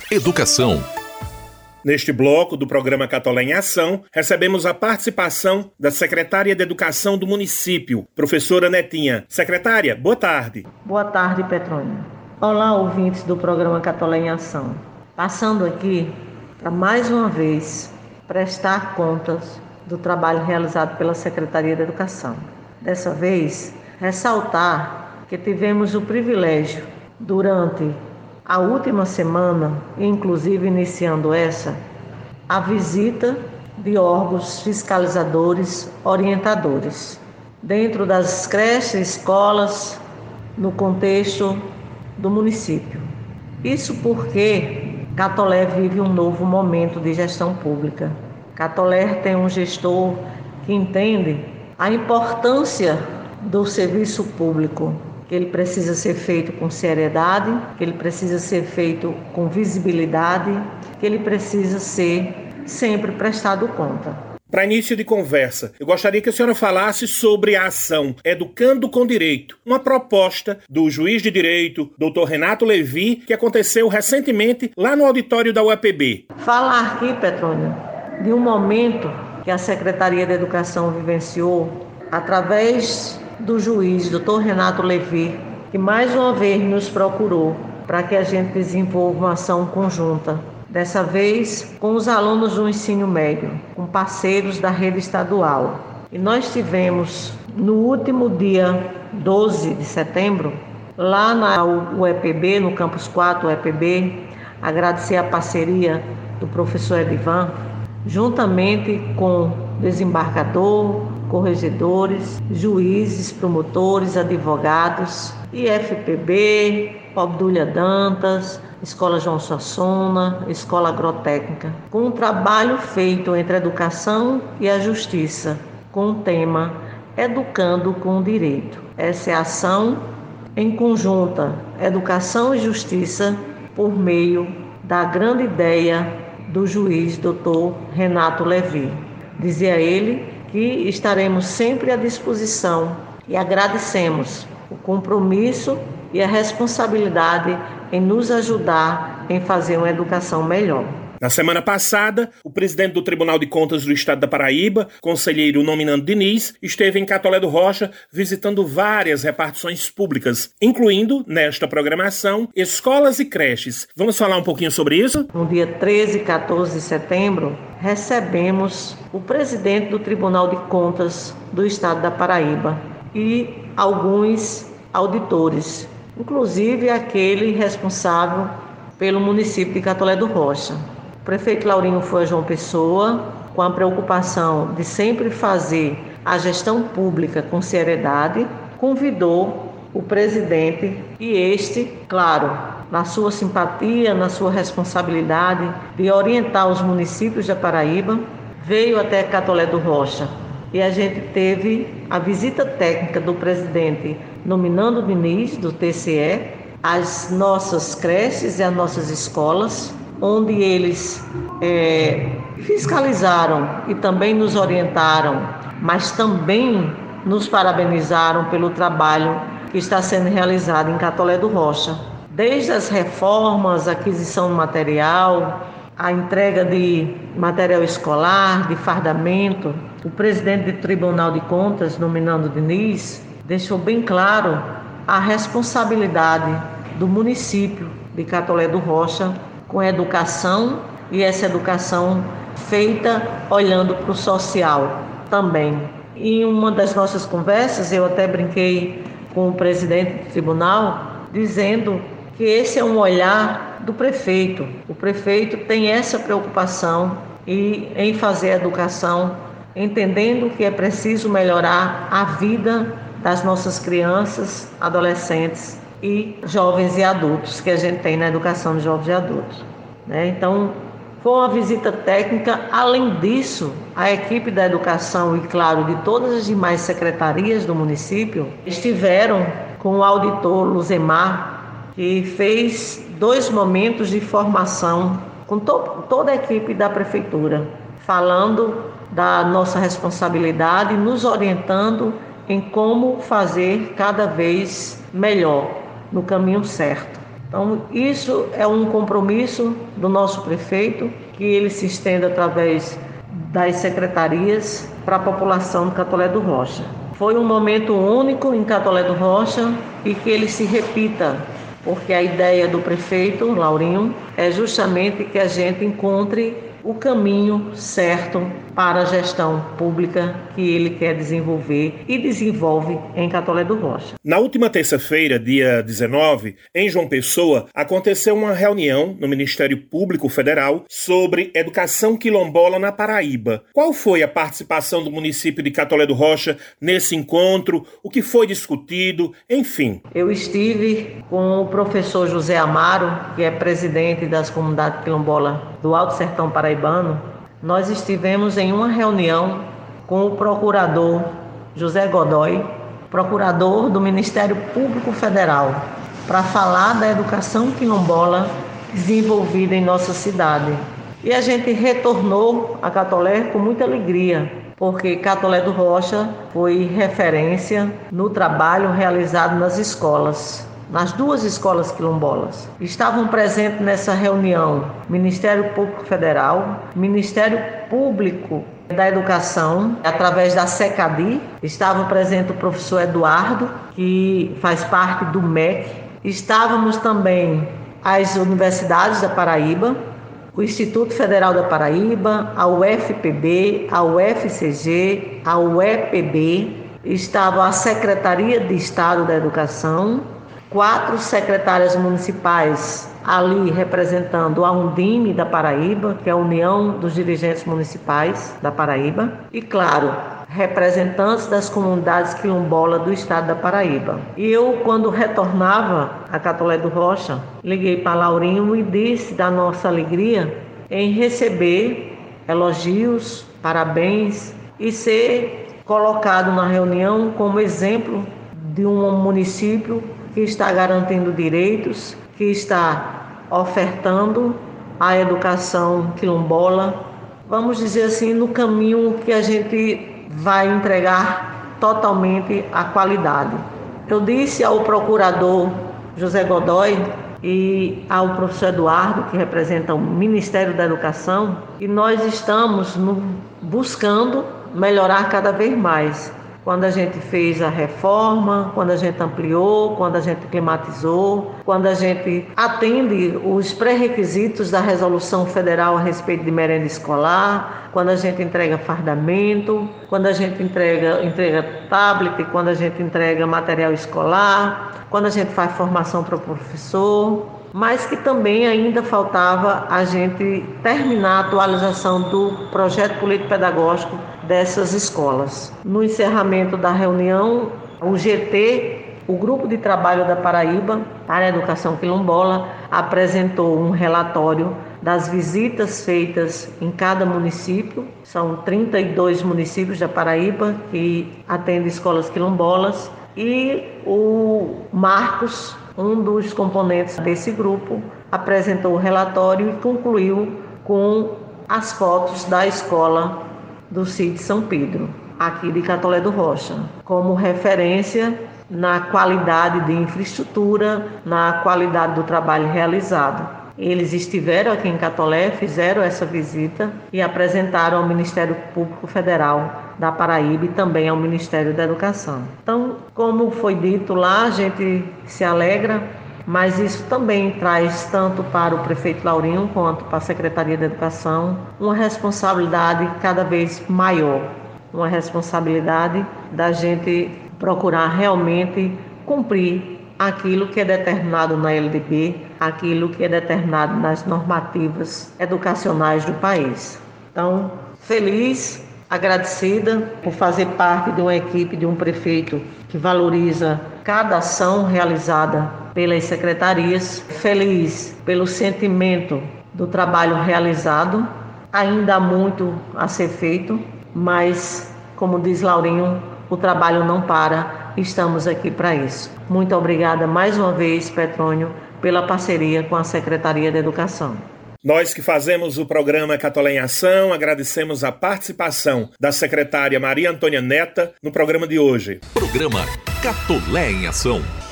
Educação. Neste bloco do programa Catolé em Ação, recebemos a participação da secretária de Educação do município, professora Netinha. Secretária, boa tarde. Boa tarde, Petrônio. Olá, ouvintes do programa Catolé em Ação. Passando aqui para mais uma vez prestar contas do trabalho realizado pela Secretaria de Educação. Dessa vez, ressaltar que tivemos o privilégio, durante a última semana, inclusive iniciando essa, a visita de órgãos fiscalizadores orientadores, dentro das creches, escolas, no contexto do município. Isso porque Catolé vive um novo momento de gestão pública. Catolé tem um gestor que entende a importância do serviço público, que ele precisa ser feito com seriedade, que ele precisa ser feito com visibilidade, que ele precisa ser sempre prestado conta. Para início de conversa, eu gostaria que a senhora falasse sobre a ação Educando com Direito, uma proposta do juiz de direito, Dr. Renato Levi, que aconteceu recentemente lá no auditório da UEPB. Falar aqui, Petrônio, de um momento que a Secretaria de Educação vivenciou através do juiz, Dr. Renato Levi, que mais uma vez nos procurou para que a gente desenvolva uma ação conjunta. Dessa vez com os alunos do ensino médio, com parceiros da rede estadual. E nós tivemos, no último dia 12 de setembro, lá na UEPB, no Campus 4 UEPB, agradecer a parceria do professor Edivan, juntamente com desembargador, corregedores, juízes, promotores, advogados, IFPB, Obdúlia Dantas, Escola João Suassuna, Escola Agrotécnica, com um trabalho feito entre a educação e a justiça, com o tema Educando com Direito. Essa é a ação em conjunta, educação e justiça, por meio da grande ideia do juiz Dr. Renato Levi. Dizia ele que estaremos sempre à disposição e agradecemos o compromisso e a responsabilidade em nos ajudar em fazer uma educação melhor. Na semana passada, o presidente do Tribunal de Contas do Estado da Paraíba, conselheiro Nominando Diniz, esteve em Catolé do Rocha visitando várias repartições públicas, incluindo, nesta programação, escolas e creches. Vamos falar um pouquinho sobre isso? No dia 13 e 14 de setembro, recebemos o presidente do Tribunal de Contas do Estado da Paraíba e alguns auditores, inclusive aquele responsável pelo município de Catolé do Rocha. O prefeito Laurinho foi a João Pessoa, com a preocupação de sempre fazer a gestão pública com seriedade, convidou o presidente e este, claro, na sua simpatia, na sua responsabilidade de orientar os municípios da Paraíba, veio até Catolé do Rocha. E a gente teve a visita técnica do presidente Nominando Diniz, do TCE, às nossas creches e às nossas escolas, onde eles fiscalizaram e também nos orientaram, mas também nos parabenizaram pelo trabalho que está sendo realizado em Catolé do Rocha. Desde as reformas, aquisição de material, a entrega de material escolar, de fardamento, o presidente do Tribunal de Contas, Nominando Diniz, deixou bem claro a responsabilidade do município de Catolé do Rocha com a educação, e essa educação feita olhando para o social também. Em uma das nossas conversas, eu até brinquei com o presidente do tribunal, dizendo que esse é um olhar do prefeito. O prefeito tem essa preocupação em fazer a educação, entendendo que é preciso melhorar a vida das nossas crianças, adolescentes e jovens e adultos que a gente tem na educação de jovens e adultos. Então, foi uma visita técnica. Além disso, a equipe da educação e, claro, de todas as demais secretarias do município estiveram com o auditor Luzemar, que fez 2 momentos de formação com toda a equipe da prefeitura, falando da nossa responsabilidade, nos orientando em como fazer cada vez melhor, no caminho certo. Então, isso é um compromisso do nosso prefeito, que ele se estenda através das secretarias para a população de Catolé do Rocha. Foi um momento único em Catolé do Rocha e que ele se repita, porque a ideia do prefeito, Laurinho, é justamente que a gente encontre o caminho certo para a gestão pública que ele quer desenvolver e desenvolve em Catolé do Rocha. Na última terça-feira, dia 19, em João Pessoa, aconteceu uma reunião no Ministério Público Federal sobre educação quilombola na Paraíba. Qual foi a participação do município de Catolé do Rocha nesse encontro? O que foi discutido? Enfim. Eu estive com o professor José Amaro, que é presidente das comunidades quilombolas do Alto Sertão Paraibano. Nós estivemos em uma reunião com o procurador José Godoy, procurador do Ministério Público Federal, para falar da educação quilombola desenvolvida em nossa cidade. E a gente retornou a Catolé com muita alegria, porque Catolé do Rocha foi referência no trabalho realizado nas escolas. Nas duas escolas quilombolas. Estavam presentes nessa reunião Ministério Público Federal, Ministério Público da Educação, através da SECADI. Estava presente o professor Eduardo, que faz parte do MEC. Estávamos também as universidades da Paraíba, o Instituto Federal da Paraíba, a UFPB, a UFCG, a UEPB. Estava a Secretaria de Estado da Educação, 4 secretárias municipais ali representando a Undime da Paraíba, que é a União dos Dirigentes Municipais da Paraíba, e, claro, representantes das comunidades quilombolas do estado da Paraíba. E eu, quando retornava a Catolé do Rocha, liguei para Laurinho e disse da nossa alegria em receber elogios, parabéns e ser colocado na reunião como exemplo de um município que está garantindo direitos, que está ofertando a educação quilombola, vamos dizer assim, no caminho que a gente vai entregar totalmente a qualidade. Eu disse ao procurador José Godoy e ao professor Eduardo, que representa o Ministério da Educação, que nós estamos buscando melhorar cada vez mais. Quando a gente fez a reforma, quando a gente ampliou, quando a gente climatizou, quando a gente atende os pré-requisitos da resolução federal a respeito de merenda escolar, quando a gente entrega fardamento, quando a gente entrega tablet, quando a gente entrega material escolar, quando a gente faz formação para o professor, mas que também ainda faltava a gente terminar a atualização do projeto político-pedagógico dessas escolas. No encerramento da reunião, o GT, o Grupo de Trabalho da Paraíba para a Educação Quilombola, apresentou um relatório das visitas feitas em cada município. São 32 municípios da Paraíba que atendem escolas quilombolas, e o Marcos, um dos componentes desse grupo, apresentou o relatório e concluiu com as fotos da escola do CID São Pedro, aqui de Catolé do Rocha, como referência na qualidade de infraestrutura, na qualidade do trabalho realizado. Eles estiveram aqui em Catolé, fizeram essa visita e apresentaram ao Ministério Público Federal da Paraíba e também ao Ministério da Educação. Então, como foi dito lá, a gente se alegra, mas isso também traz tanto para o prefeito Laurinho quanto para a Secretaria de Educação uma responsabilidade cada vez maior, uma responsabilidade da gente procurar realmente cumprir aquilo que é determinado na LDB, aquilo que é determinado nas normativas educacionais do país. Então, feliz, agradecida por fazer parte de uma equipe, de um prefeito que valoriza cada ação realizada pelas secretarias, feliz pelo sentimento do trabalho realizado. Ainda há muito a ser feito, mas, como diz Laurinho, o trabalho não para, estamos aqui para isso. Muito obrigada mais uma vez, Petrônio, pela parceria com a Secretaria de Educação. Nós que fazemos o programa Catolé em Ação, agradecemos a participação da secretária Maria Antônia Neta no programa de hoje. Programa Catolé em Ação.